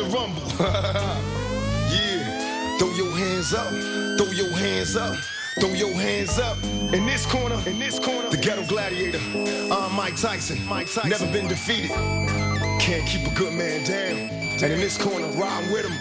rumble. Yeah, throw your hands up, throw your hands up. Throw your hands up. In this corner, the ghetto gladiator. I'm Mike Tyson. Never been defeated. Can't keep a good man down. And in this corner, riding with him.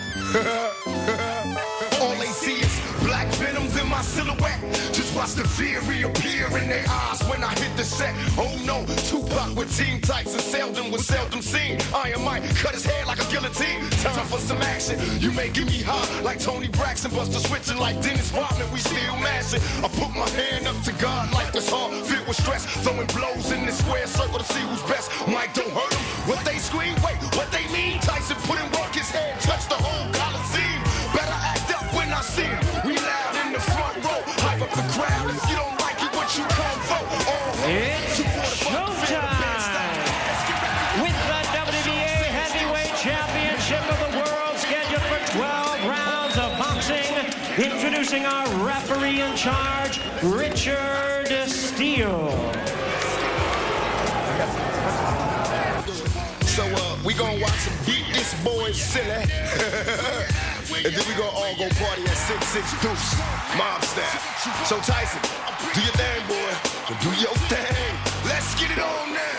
All they see is black venoms in my silhouette. Just watch the fear reappear in their eyes when I hit the set. Oh no, Tupac with Team Tyson, seldom was seldom seen. Iron Mike cut his head like a guillotine. Time for some action. You may give me hot like Tony Braxton, Buster switching like Dennis Rodman. We still mashing. I put my hand up to God like this heart filled with stress. Throwing blows in this square circle to see who's best. Mike don't hurt them. What they scream? Wait, what they mean? Tyson put in work, his head touched the whole Coliseum. Better act up when I see him. We loud in the front row, hype up the crowd. If you don't like it, what you come for? It's showtime with the WBA Heavyweight Championship of the World, scheduled for 12 rounds of boxing. Introducing our referee in charge, Richard Steele. So we gonna watch him beat this boy silly. And then we gonna all go party at 6-6 Deuce, mob style. So Tyson, do your thing, boy. Do your thing. Let's get it on now.